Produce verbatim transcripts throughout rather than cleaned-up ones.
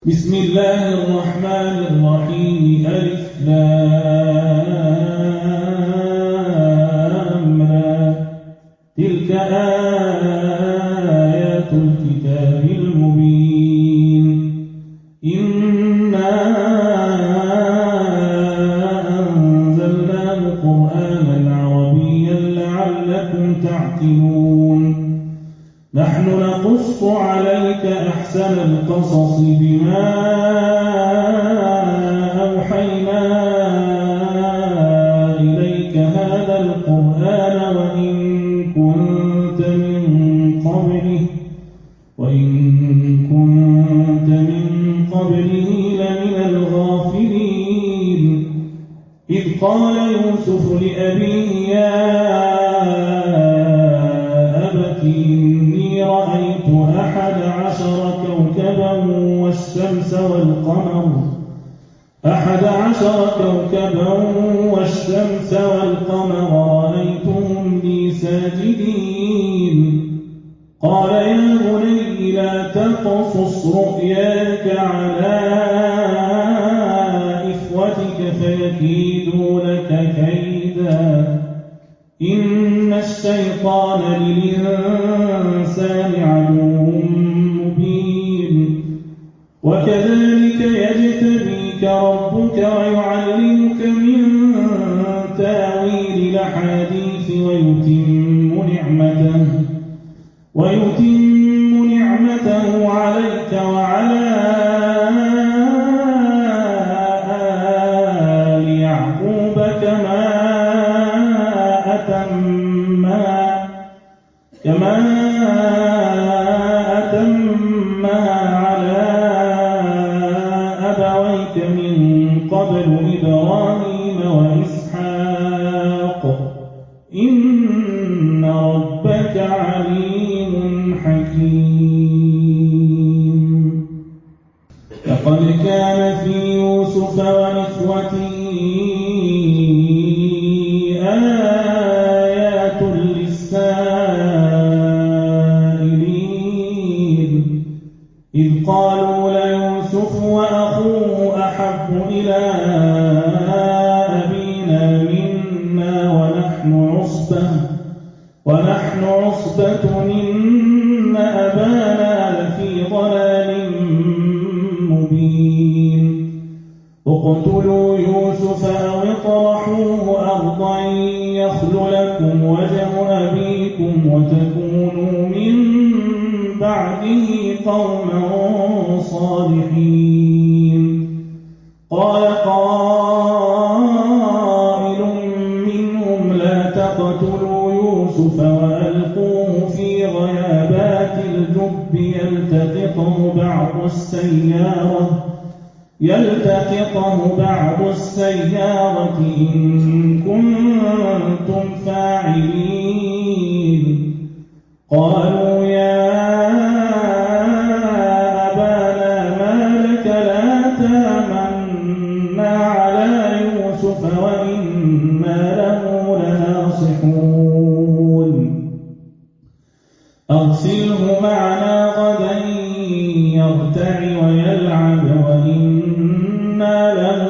بسم الله الرحمن الرحيم ألف لام را تلك آيات الكتاب المبين إنا أنزلناه قرآنا عربيا لعلكم تعقلون نحن نقص عليك أحسن القصص بما أوحينا إليك هذا القرآن وإن كنت من قبله وإن كنت من قبله لمن الغافلين إذ قال يوسف لأبيه يا أبت إني رأيت أحد عشر كوكبا والشمس والقمر أحد عشر كوكبا والشمس والقمر رأيتهم لي ساجدين قال يا بني لا تقصص رؤياك على إخوتك فيكيدوا لك كيدا إن الشيطان للإنسان عدو مبين وكذلك يجتبيك ربك ويعلمك من تاويل الأحاديث ويتم نعمته ويتم نعمته عليك وعلى آل يعقوب كما كما أتمها على أبويك من قبل إبراهيم وإسحاق إن ربك عليم حكيم لقد كان في يوسف وإخوته آيات للسائلين إذ قالوا ليوسف وأخوه أحب إلى أبينا منا ونحن عصبة ونحن عصبة إن أبانا لفي ضلال مبين اقتلوا يوسف أو اطرحوه أرضا يخل لكم وجه أبيكم وتكونوا من بعده قوما صالحين قال قائل منهم لا تقتلوا يوسف وألقوه في غيابات الجب يلتقطه بعض السيارة يلتقطه بعض السيارة إن كنتم فاعلين قالوا يا أبانا ما لك لا تامنا على يوسف وإنا له لناصحون أرسله معنا غدا يرتع ويلعب وإنا له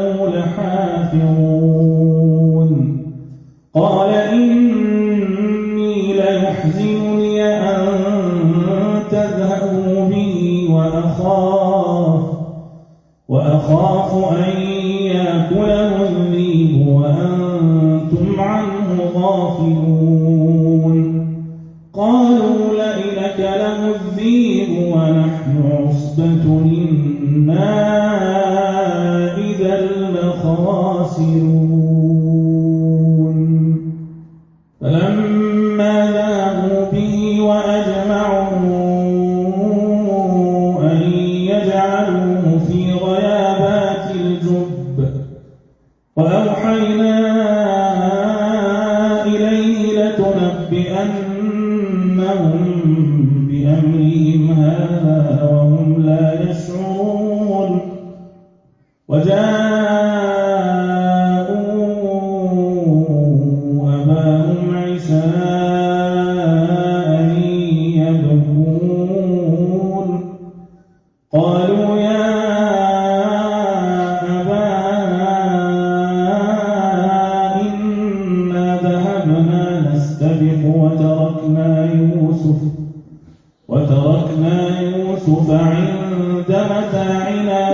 لحافظون قال إني ليحزنني أن تذهبوا به وأخاف وأخاف أن يأكله الذئب وأنتم عنه غافلون قالوا لئن أكله الذئب ونحن عصبة إنا إذا لخاسرون فلما ذهبوا به وأجمعوا أن يجعلوه في غيابات الجب وأوحينا إليه لتنبئنهم بأمرهم هذا وهم لا يشعرون وجاءوا أباهم عشاء يبكون قالوا يا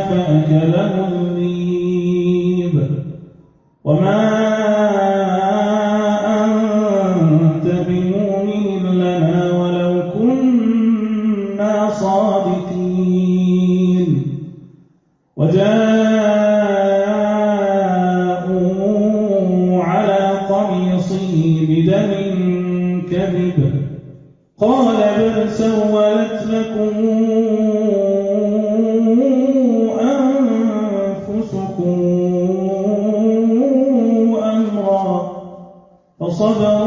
فأكله الذئب وما أنت بمؤمن لنا ولو كنا صادقين وجاءوا على قميصه بدم كذب قال بل سولت لكم أنفسكم أمرا فصبر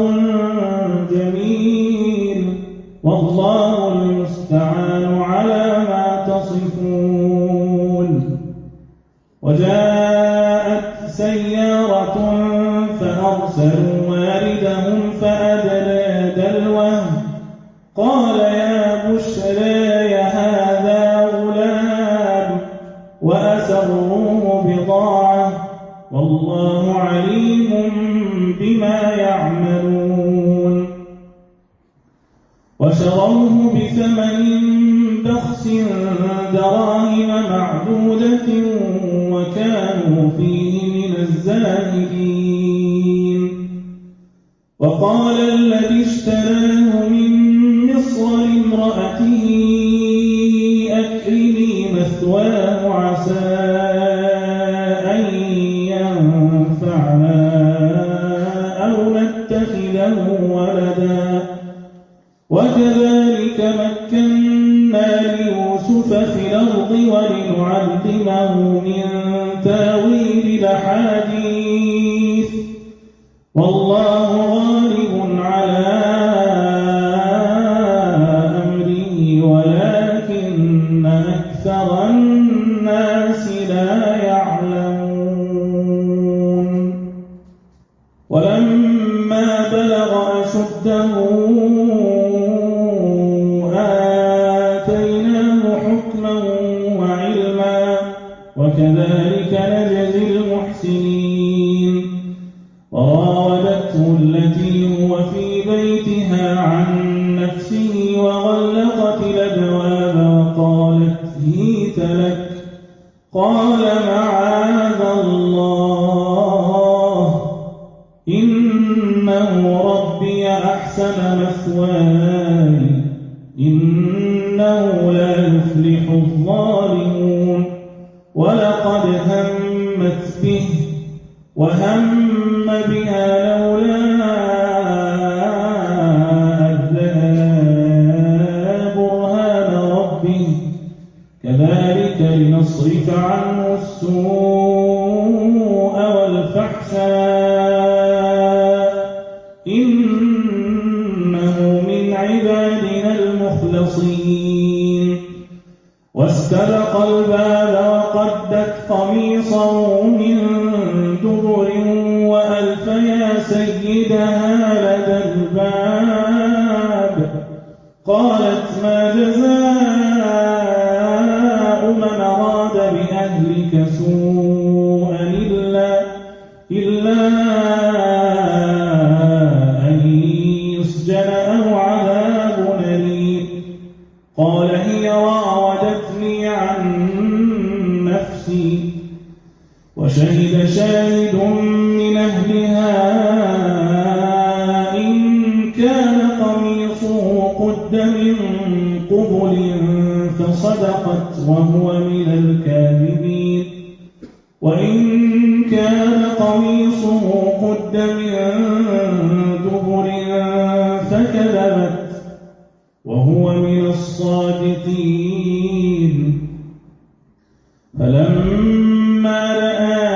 جميل والله المستعان على ما تصفون وجاءت سيارة فأرسلوا واردهم فأدلى دلوه قال يا بشرى هذا غلام وأسروه بضاعة والله عليم بما يعملون وشروه بثمن بخس دراهم معدودة وكانوا فيه من الزاهدين وقال الذي اشتراه من مصر لامرأته أكرمي مثواه عسى أن ينفعنا أو نتخذه ولدا وكذلك مكنا ليوسف في الأرض ولنعلمه من تاويل الأحاديث والله غالب على أمره ولكن أكثر الناس لا يعلمون ولما بلغ أشده آتيناه حكما وعلما وكذلك نجزي المحسنين وراودته التي هو في بيتها عن نفسه وغلقت الأبواب وقالت هيت لك قال معاذ الله إنه ربي أحسن مثواي إنه لا يفلح الظالمون ولقد همت به وهم بها لولا أن رأى برهان ربه كذلك لنصرف عنه السوء والفحشاء إنه من عبادنا المخلصين واستبق الباب وقدت قميصه من دبر وألف يا سيدها لدى الباب قالت ما جزاء من أراد بأهلك سوءا إلا, إلا أن يسجن أو عذاب أليم قال هي راودتني عن نفسي وشهد شاهد من أهلها إن كان قميصه قد من قبل فصدقت وهو من الكاذبين وإن كان قميصه قد من دبر فكذبت وهو من الصادقين فلما رأى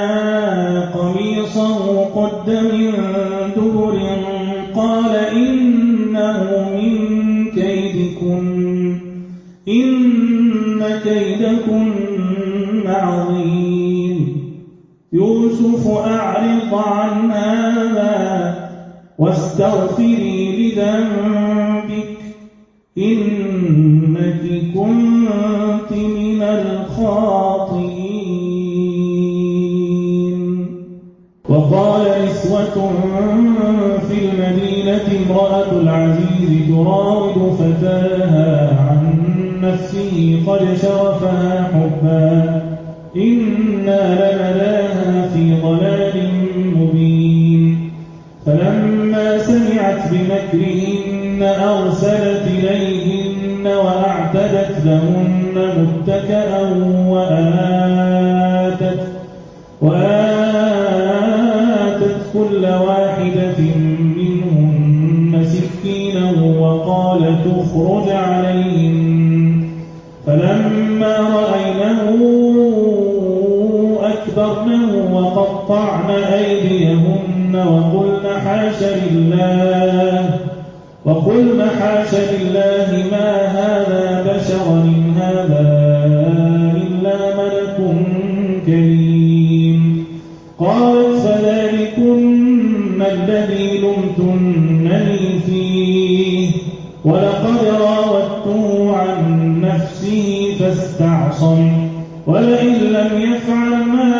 قميصه قد من دبر قال إنه من كيدكن إن كيدكن عظيم يوسف أعرض عن هذا واستغفري لذنبك إنك كنت من الخاطئين وقال نسوة في المدينة امرأة العزيز تراود فتاها عن نفسه قد شغفها حبا إنا لنراها في ضلال مبين فلما سمعت بمكرهن أرسلت إليهن وأعتدت لهن متكئا وآتت, وآتت كل واحدة منهن سكينا وقالت اخرج عليهن فلما رأينه أكبرنه وقطعن أيديهن وقلن حاش لله وقلن حاش لله ما هذا بشرا إن هذا إلا ملك كريم. قالت فذلكن الذي لمتنني فيه ولقد راودته عن نفسه فاستعصم ولئن لم يفعل ما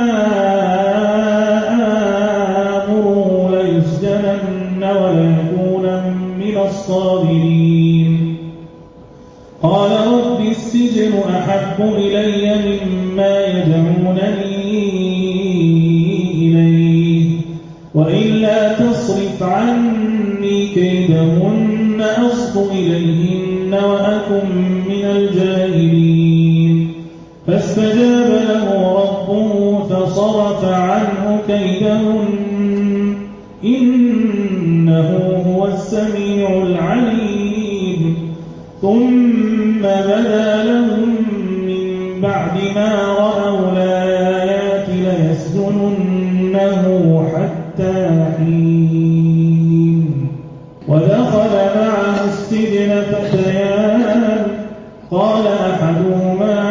آمره ليسجنن وليكونن من الصاغرين. قال رب السجن أحب إلي مما يدعونني إليه وإلا تصرف عني كيدهن أصب إليهن وأكن من الجاهلين. فاستجاب له ربه فصرف عنه كيدهن إنه هو السميع العليم. ثم بدا لهم من بعد ما رأوا الآيات ليسجننه حتى حين. ودخل معه السجن فتيان قال أحدهما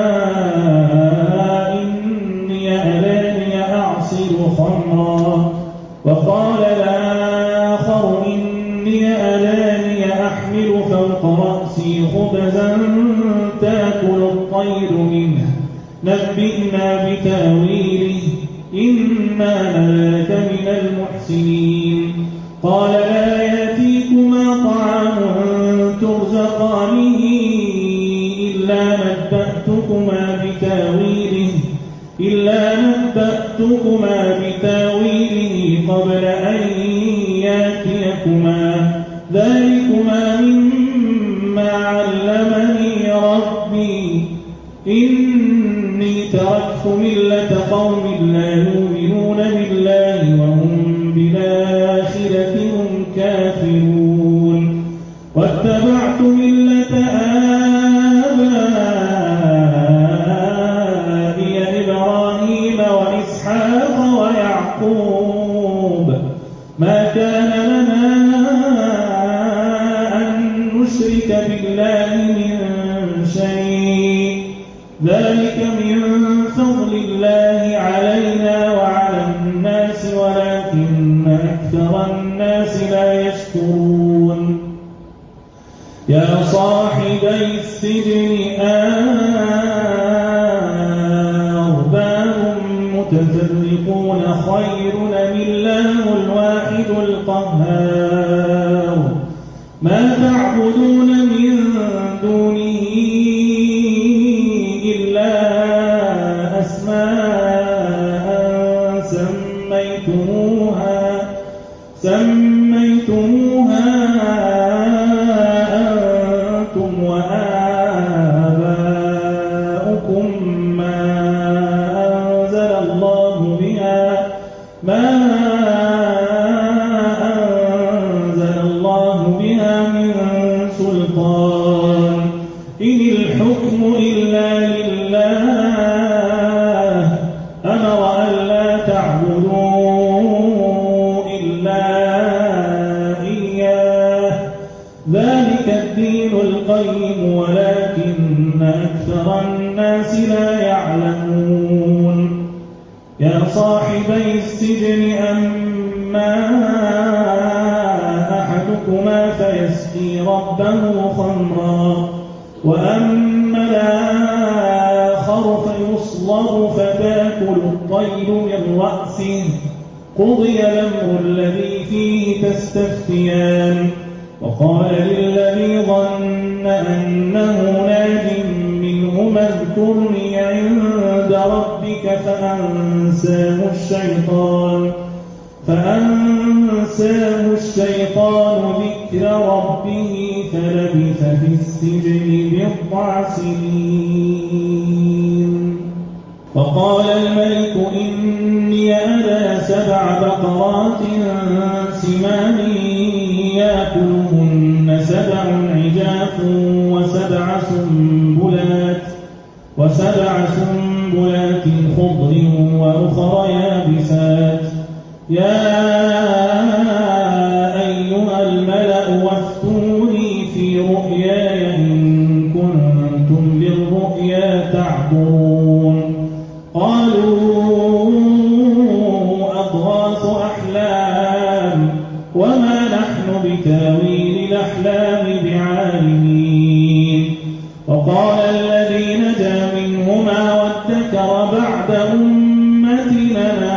إني أراني أعصر خمرا وقال الآخر إني أراني أحمل فوق رأسي خبزا تأكل الطير منه نبئنا بتاويله إنا نراك من المحسنين. قال لا يأتيكما طعام ترزقانه إلا نبأتكما بتاويله إلا نبأتكما بتاويله قبل أن يأتيكما ذلكما مما علمني ربي إني تركت ملة قوم لا يؤمنون بالله وهم بالآخرة هم كافرون واتبعت ملة آبائي إبراهيم وإسحاق ويعقوب ما كان لنا أن نشرك بالله من شيء ذلك من فضل الله علينا وعلى الناس ولكن أكثر الناس لا يشكرون. يا صاحبي السجن أرباب متفرقون خير أم الله الواحد القهار ما تعبدون من دونه إلا أسماء سميتموها سميتموها أنتم وآباؤكم ما أنزل الله بها ما أنزل الله بها من سلطان إن الحكم إلا لله أمر ألا تعبدوا إلا إياه ذلك الدين القيم ولكن أكثر الناس لا يعلمون. يا صاحبي السجن أما أحدكما فيسقي ربه خمرا وأما الآخر فيصلب فتاكل الطير من رأسه قضي الأمر الذي فيه تستفتيان. وقال للذي ظن أنه ناج منهما اذكرني عند ربك فأنساه الشيطان فأنساه الشيطان ذكر ربه فلبث في السجن بضع سنين. وقال الملك إني أرى سبع بقرات سمان يأكلهن سبع عجاف وسبع سنبلات وسبع سنبلات خضر وأخر يابسات يا أيها الملأ وافتوني في رؤياي إن كنتم للرؤيا تعبرون. قالوا أضغاث أحلام وما نحن بتاويل الأحلام بعالمين. وقال الذي نجا منهما وادكر بعد أمتنا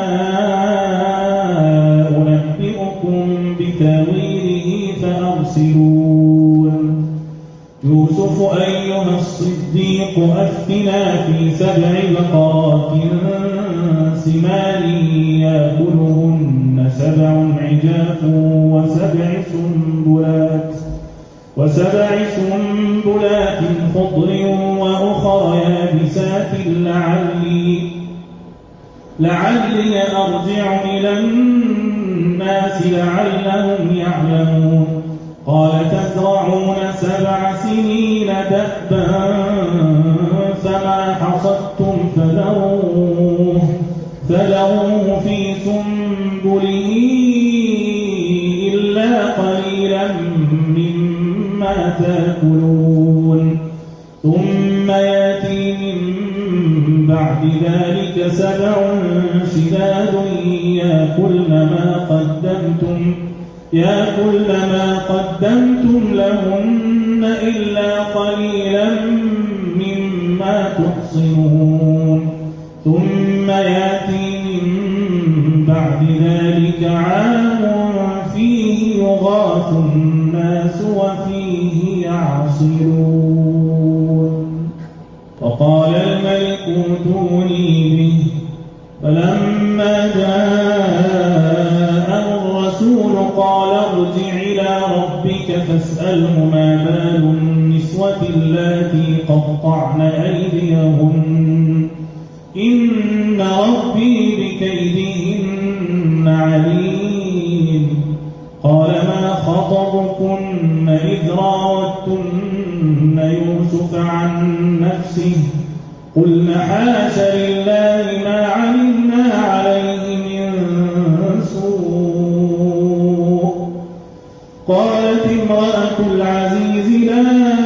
أنبئكم بتاويله فأرسلون. يوسف أيها الصديق أفتنا في سبع بقرات سمان يأكلهن سبع عجاف وسبع سنبلات وسبع سنبلات خضر وأخر يابسات لعلي لعلي أرجع إلى الناس لعلهم يعلمون. قال تزرعون سبع سنين دأبا فما حصدتم فذروه فذروه في سنبله إلا قليلا مما تأكلون. ثم يأتي من بعد ذلك سبع شداد يأكلن ما قدمتم يأكلن ما قدمتم لهن إلا قليلا مما تحصنون. ثم يأتي من بعد ذلك عام فيه يغاث الناس وفيه يعصرون. وقال الملك ائتوني به فلما جاءه الرسول قال ارجع إلى ربك فاسأله ما بال النسوة اللاتي قطعن أيديهن إن ربي بكيدهن عليم. قال ما خطبكن إذ راوتن يوسف عن نفسه قلن حاش لله ما علمنا عليه من سوء. قالت امرأة العزيز لا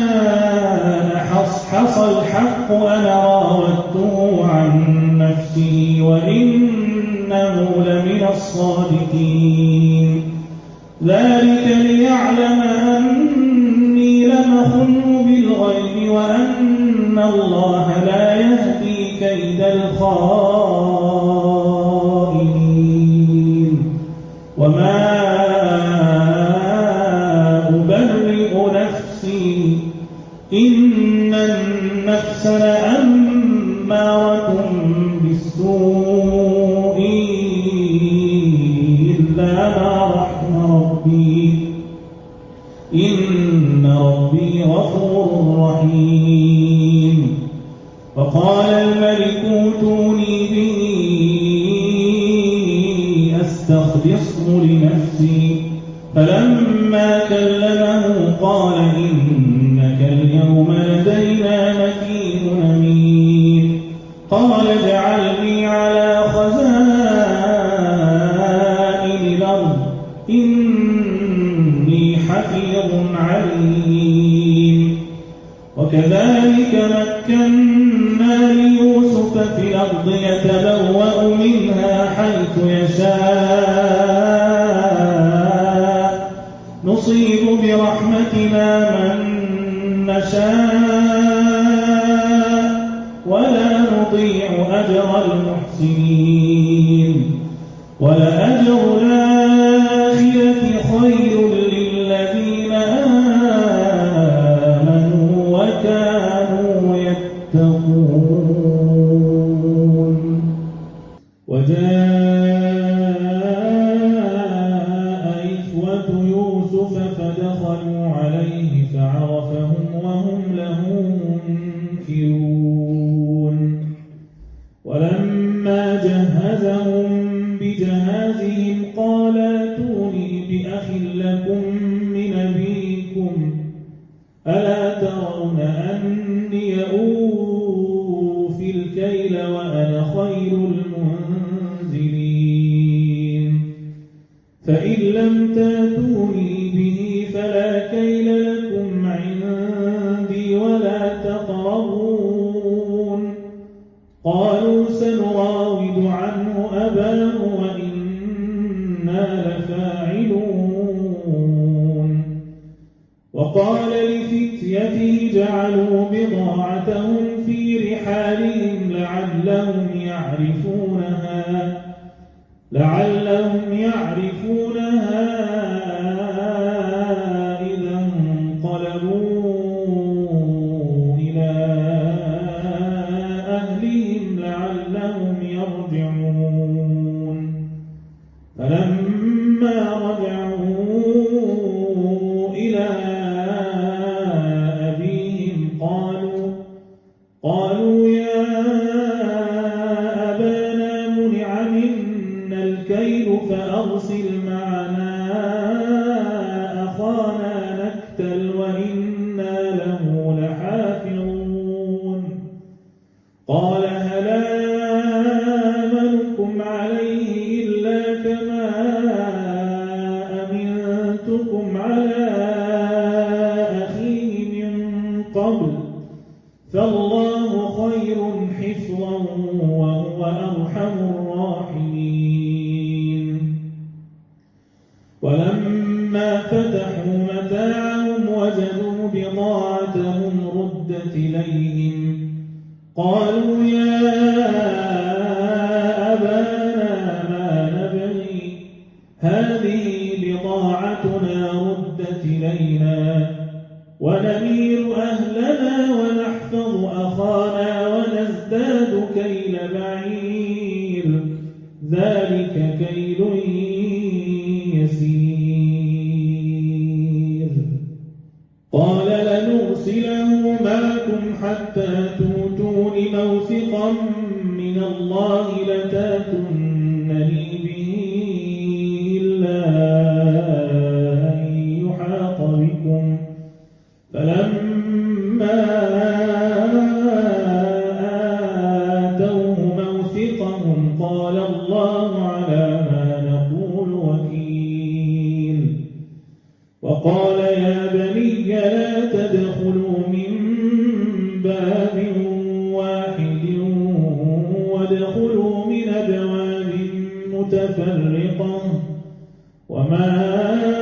حصحص الحق أنا راودته عن نفسه وإنه لمن الصادقين. ذلك ليعلم أني لم أخنه بالغيب وأن الله لا يهدي كيد الخائنين. وما أبرئ نفسي إن النفس لأمارة بالسوء إلا ما رحم ربي إن ربي غفور رحيم. وقال الملك ائتوني به أستخلصه لنفسي فلما كلمه قال إنك اليوم لدينا مكين أمين. قال اجعلني على خزائن الأرض إني حفيظ عليم. وكذلك مكنا ليوسف في الأرض يتبوأ منها حيث يشاء نصيب برحمتنا من نشاء ولا نضيع أجر المحسنين. ولأجر الآخرة خير للذين آمنوا وكانوا يتقون. ولما جهزهم بجهازهم قال ائتوني بأخ لكم من أبيكم ألا ترون أني أوفي الكيل وأنا خير المنزلين فإن لم تأتوني به فلا كيل لكم عندي ولا تقربون قالوا سنراود عنه أباه وإنا لفاعلون وقال لفتيته جعلوا بضاعتهم في رحالهم لعلهم يعرفونها لعلهم يعرفونها إذا انقلبوا إلى أهلهم لعلهم يرجعون فلما رجعوا إلى أبيهم قالوا قالوا يا أبانا منع منا الكيل فأرسل معنا أخانا نكتل وإنا له لحافظون قال هل آمنكم عليه إلا كما أمنتكم على أخيه من قبل فالله خير حفظا وهو أرحم الراحمين ولما فتحوا متاعهم وجدوا بضاعتهم ردت إليهم قالوا يا أبانا ما نبغي هذه بضاعتنا ردت إلينا ونمير أهلنا ونحفظ أخانا ونزداد كيل بعير ذلك كيل يسير قال لنرسله معكم حتى تؤتون موثقا من الله لتاتونني به إلا أن يحاط بكم فلما آتوه موثقهم قال الله على ما نقول وكيل وقال يا بني لا تدخلوا من باب واحد وادخلوا من أبواب متفرقة وما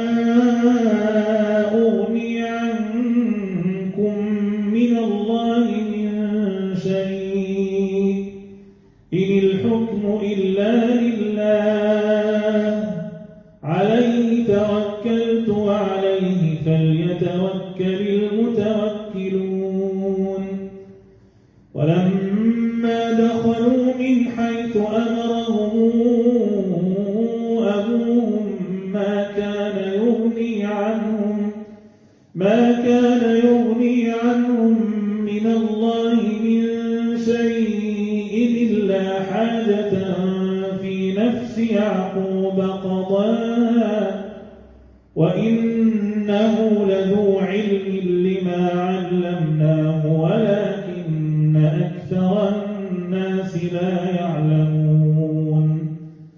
أغني عنكم من الله من شيء إن الحكم إلا لله عليه توكلت وعليه فليتوكل المتوكلون ولما دخلوا من حيث أمرهم أبوهم ما كان يغني عنهم ما كان يغني عنهم من الله من شيء إلا حاجة في نفس يعقوب قضاها وإنه لذو علم لما علمناه ولكن أكثر الناس لا يعلمون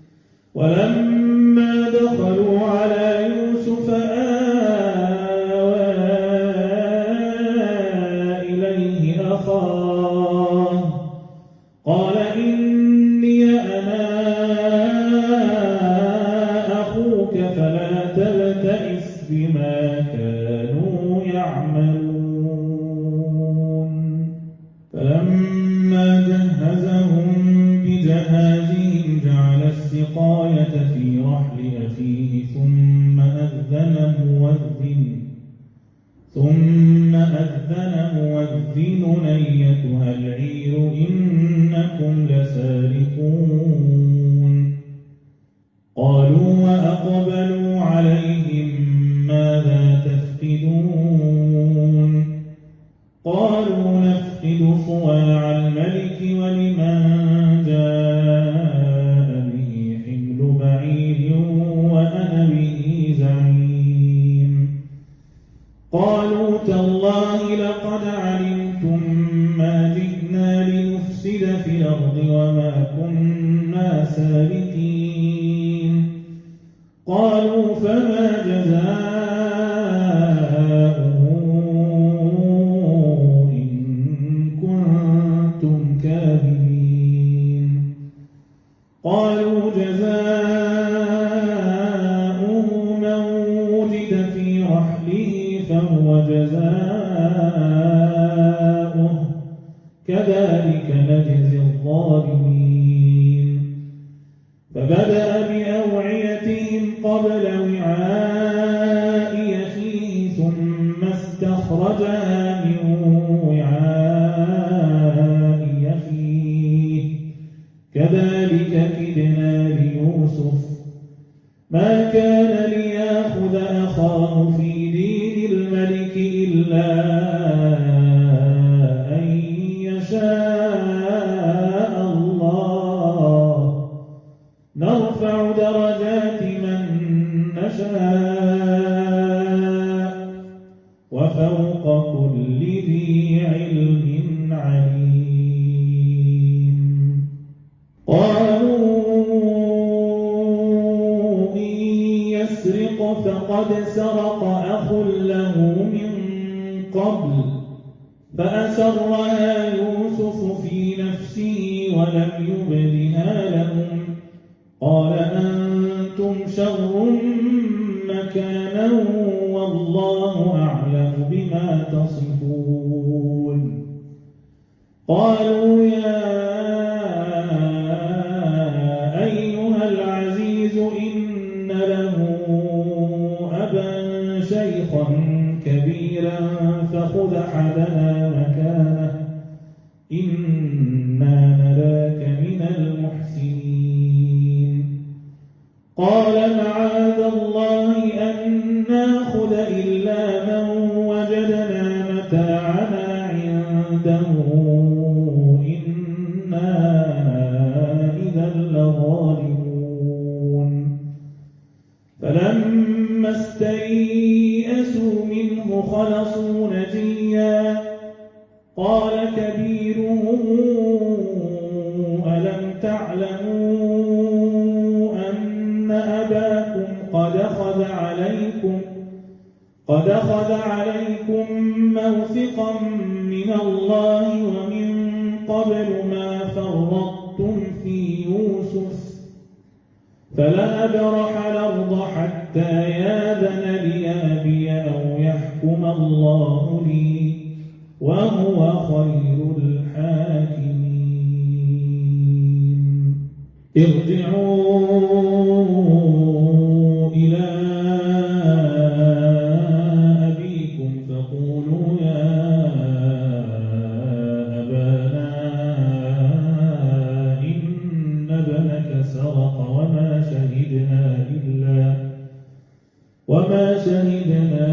ولما دخلوا على يوسف آوى إليه أخاه قال إني أنا أخوك فلا تبتئس بما كانوا يعملون فلما جهزهم بجهازهم جعل السقاية في رحل أخيه ثم أذن مؤذن ثم أذن مؤذن أيتها العير إنكم لسارقون قالوا وأقبلوا عليهم ماذا تفقدون قالوا نفقد صواع الملك ولمن وما كنا سابقين قالوا فما جزاؤه إن كنتم كاذبين قالوا جزاؤه من وجد في رحله فهو جزاؤه كذلك نجزي الظالمين فبدأ بأوعيتهم قبل وعاء أخيه ثم استخرجها من وعاء أخيه كذلك كدنا ليوسف ما كان ليأخذ أخاه في دين الملك إلا أن يشاء الله نرفع درجات من نشاء وفوق كل ذي علم عليم قالوا إن يسرق فقد سرق أخ له من قبل فأسرها يوسف في نفسه ولم يبدها لهم قال أنتم شر مكانا والله أعلم بما تصفون قالوا يا أيها العزيز إن له أبا شيخا كبيرا فخذ أحدنا مكانه إنا نراك من المحسنين قال معاذ الله أن ناخذ إلا من وجدنا متاعنا عنده إنا إذا لظالمون فلما استيئسوا منه خلصوا نجيا قال كبيرهم ألم تعلموا أن أباكم قد أخذ عليكم قد أخذ عليكم موثقا من الله ومن قبل ما فرطتم في يوسف فلا أبرح الأرض حتى يأذن لي أبي أو يحكم الله لي وهو خير الحاكمين ارجعوا إلى أبيكم فقولوا يا أبانا إن ابنك سرق وما شهدنا إلا وما شهدنا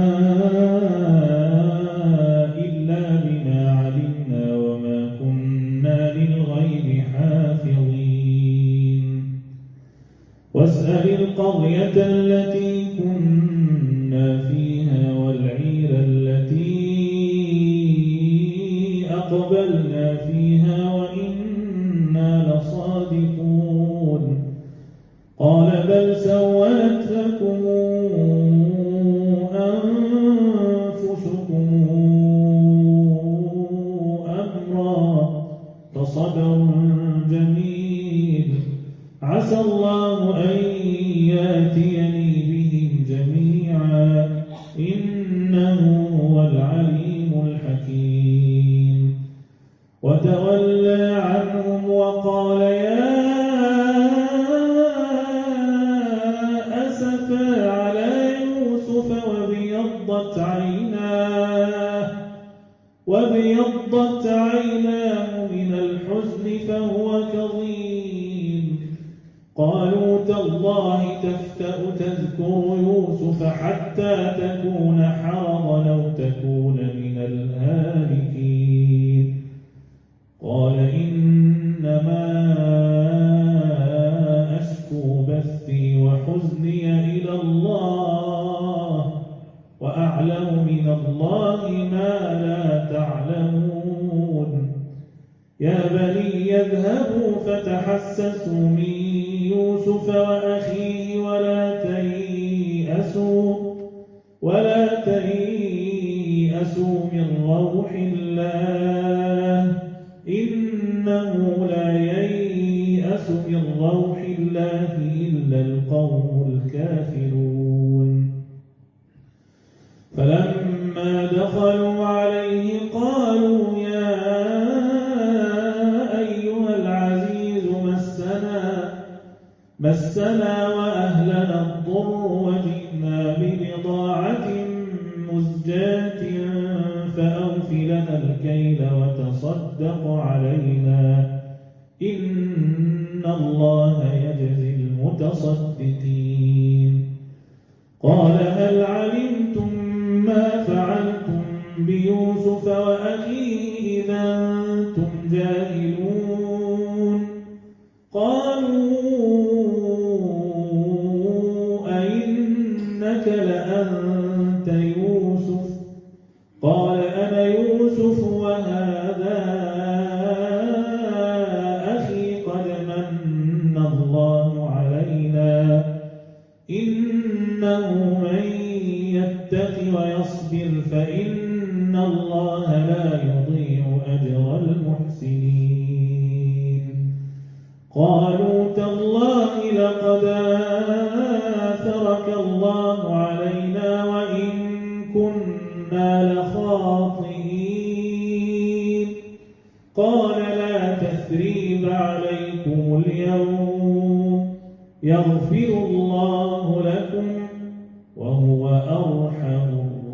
واسأل القرية التي كنا فيها والعير التي أقبلنا فيها وإنا لصادقون قال بل سولت لكم أنفسكم أمرا فصبر جميل عسى الله أن يأتيني بهم جميعا إنه هو العليم الحكيم وتولى عنهم وقال يا أسفا على يوسف وابيضت عيناه وابيضت عيناه من الحزن فهو كظيم قالوا تالله تفتأ تذكر يوسف حتى تكون حرضا أو تكون من الهالكين قال إنما أشكو بثي وحزني إلى الله وأعلم من الله ما لا تعلمون يا بني يذهبوا فتحسسوا من يوسف وأخيه ولا تيأسوا ولا تيأسوا من روح الله إنه لا ييأس من روح الله إلا القوم الكافرون. فلما دخلوا عليه قالوا يا أيها العزيز مسنا مسنا وأهلنا الضر وجئنا ببضاعة مزجاة فأوف لنا الكيل وتصدق علينا إن الله يجزي المتصدقين. قال هل علمتم ما فعلتم بيوسف وأخيه إذا أنتم جاهلون؟ قالوا أئنك لأنت يوسف؟ قال أنا يوسف وهذا أخي قد من الله علينا إنه من يتق ويصبر فإن الله لا يضيع أجر المحسنين. قالوا تالله لقد آثرك الله علينا وإن كنا لخاطئين. قال لا تثريب عليكم اليوم يغفر الله لكم وهو أرحم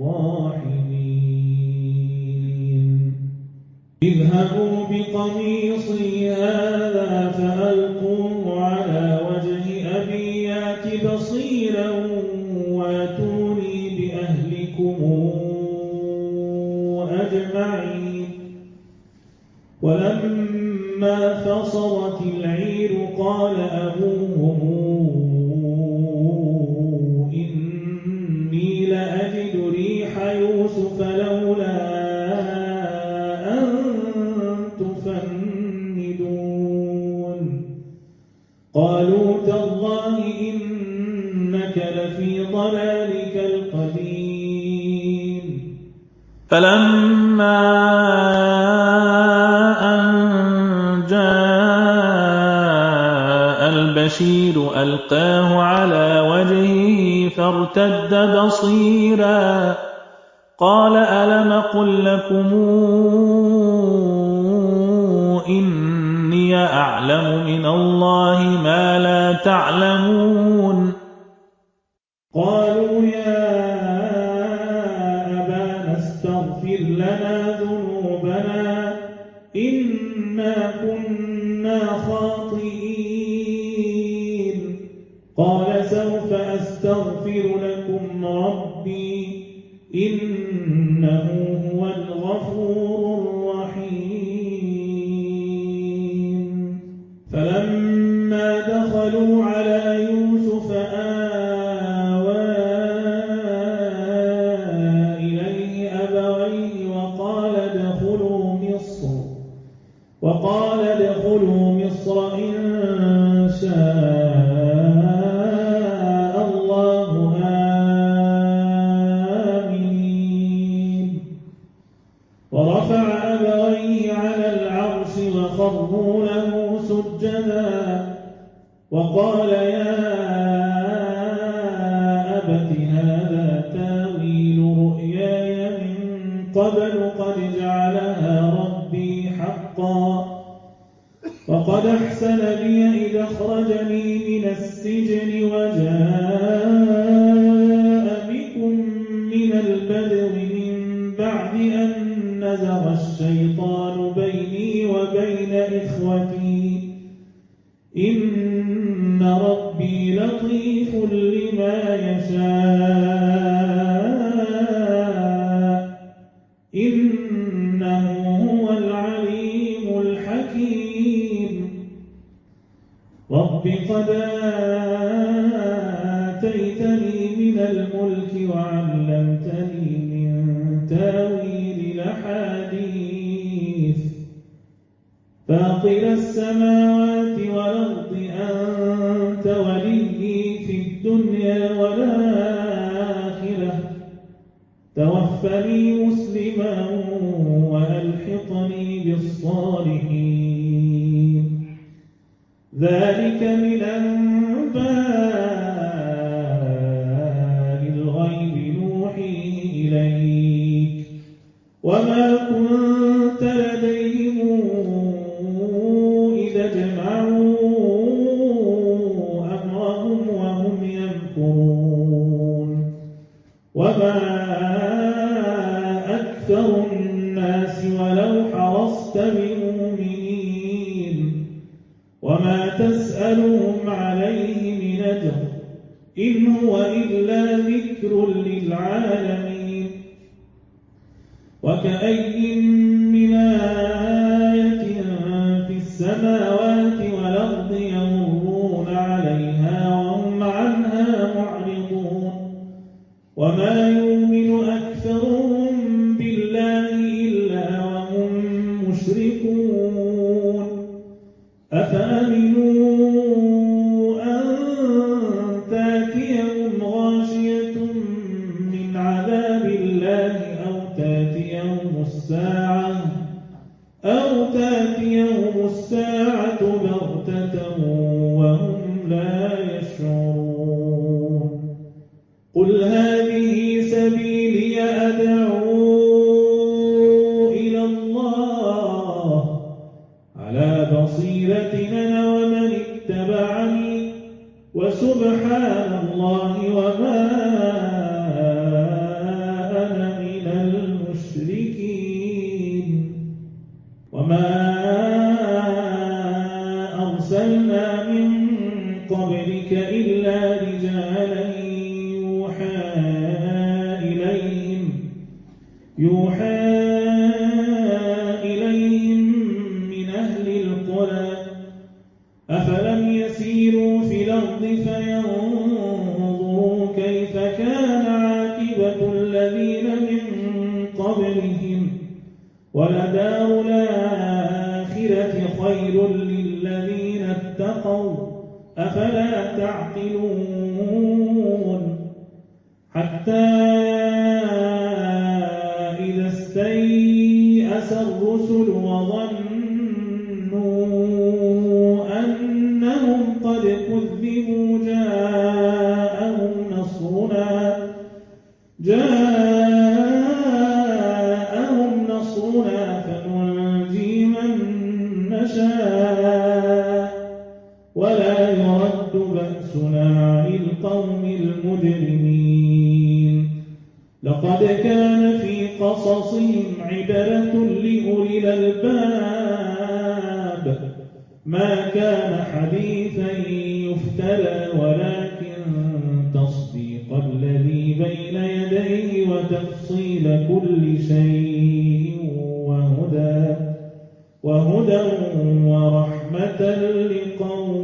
الراحمين. اذهبوا بقميصي هذا فألقوه على وجه أبي يأت بصيرا واتوني بأهلكم أجمعين. ولما فصلت العير قال أبوهم إني لأجد ريح يوسف لولا أن تفندون. قالوا تالله إنك لفي ضلالك القديم. فلما أن جاء البشير ألقاه على وجهه فارتد بصيرا قال ألم قل لكم إني أعلم من الله ما لا تعلمون. قالوا يا أبانا استغفر لنا ذنوبنا إنا كنا خاطئين. قال سوف أستغفر لكم ربي إنه هو الغفور الرحيم. فلما دخلوا على يوسف آوى إليه أبويه وقال ادخلوا مصر وقال ادخلوا مصر إن شاء الله آمنين. ورفع أبويه على العرش وخروا له سجدا وقال يا أبت هذا تاويل رؤياي من قبل قد جعلها ربي حقا وقد أحسن بي إذ أخرجني من السجن وجاء بكم من البدو من بعد أن نزغ الشيطان بيني وبين إخوتي إن ربي لطيف لما يشاء إنه هو العليم الحكيم. رب قد آتيتني من الملك وعلمتني من تاويل الأحاديث فاطر السماوات ذلك من أنباء الغيب نوحيه إليك وما كنت لديهم إذا اجمعوا أمرهم وهم يمكرون وما أكثر الناس ولو حرصت بمؤمنين وما تسألهم عليه من أجر إن هو إلا ذكر للعالمين وكأي من آية في السماوات والأرض يمرون عليها وهم عنها معرضون وما يؤمن أكثرهم بالله إلا وهم مشركون أفأمنوا أن تأتيهم غاشية من عذاب الله أو تأتيهم الساعة أو تأتيهم الساعة بغتة وهم لا يشعرون قل هذه سبيلي أدعو إلى الله على بصيرة أنا ومن اتبعني وسبحان الله وما أنا من المشركين وما أرسلنا من قبلك إلا رجالا يوحى إليهم يوحى إليهم من أهل القرى أفلم يسيروا في الأرض فينظروا كيف كان عاقبة الذين من قبلهم ولدار الآخرة خير للذين اتقوا أفلا تعقلون حتى إذا استيأس الرسل وظنوا أنهم قد كذبوا جاءهم نصرنا جاءهم نصرنا فننجي من نشاء ولا يرد بأسنا عن القوم المجرمين لقد كان في قصصهم عبرة لأولي الألباب ما كان حديثا يفترى ولكن تصديق الذي بين يديه وتفصيل كل شيء وهدى وهدى ورحمة لقوم